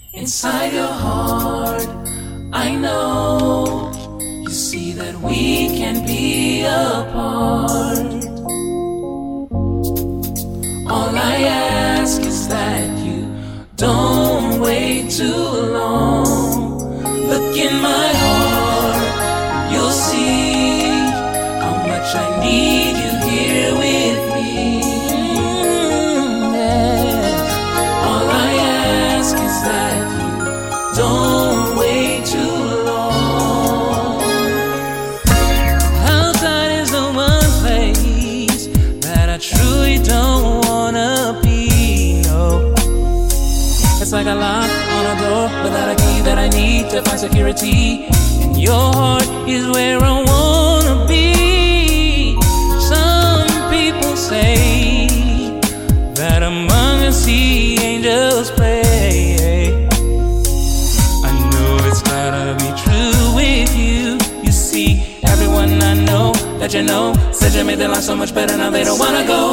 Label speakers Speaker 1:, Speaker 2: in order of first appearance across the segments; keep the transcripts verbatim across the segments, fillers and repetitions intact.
Speaker 1: Inside your heart, I know you see that we can be apart. All I ask is that you don't wait too long. Look in my heart, you'll see how much I need you here with me. Mm, yeah. All I ask is that you don't wait too long. Outside is the one place that I truly don't wanna be, no. It's like a lock on a door without a key that I need to find security. And your heart is where I wanna be. Some people say that among us the angels play. I know it's gotta be true with you. You see, everyone I know that you know said you made their life so much better, now they don't wanna go.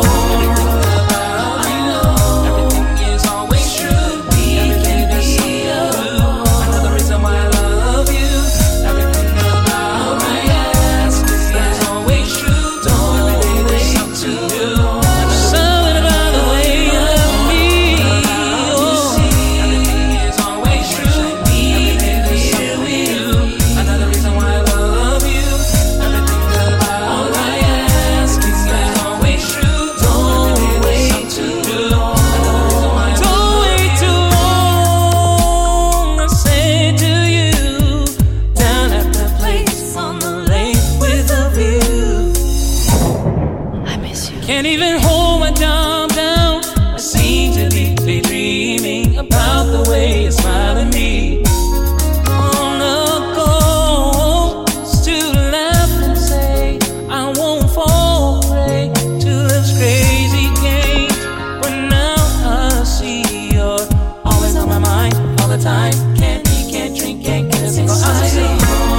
Speaker 1: Can't even hold my job down. I seem to be daydreaming about the way you smile at me. On the goal is to laugh and say I won't fall prey to love's crazy games. But now I see you're always on my mind all the time. Can't eat, can't drink, can't get a single eye sleep.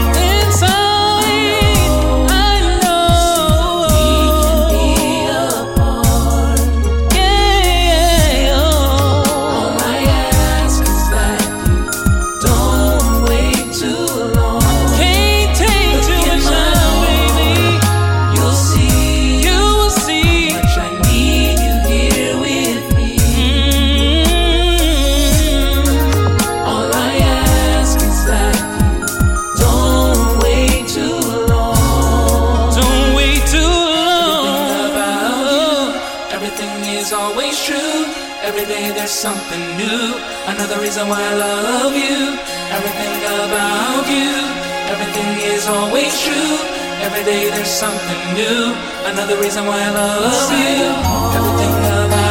Speaker 1: Always true. Every day there's something new. Another reason why I love you. Everything about you. Everything is always true. Every day there's something new. Another reason why I love you. Everything about you.